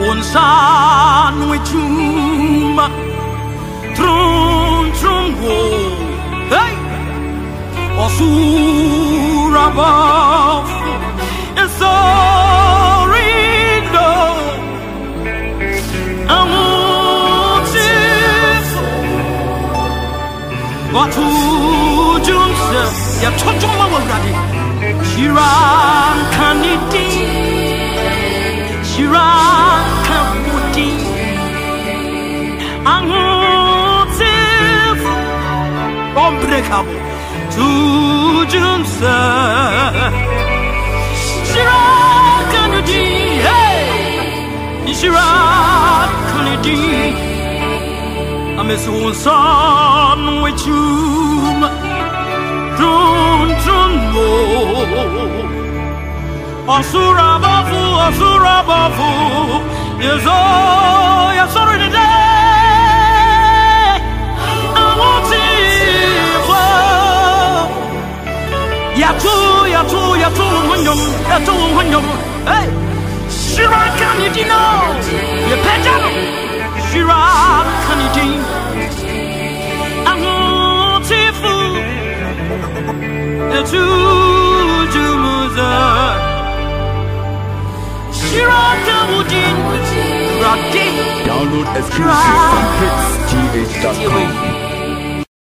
Onsan wichuma trum trum wo hey osura baf sorrido amutif watu jumse ya chojuma wadi shiran kaniti shiran kamuti amutif unbreakable to jumse shiran kaniti hey shiran kaniti amesu son with you dun dun mo asura bafu yeso sorry today I want you yatu hunyum hey shira kaniti no ye peta shira kaniti amotifu yatu jumuza shira kamudin rati download exclusive from hitsgh.com.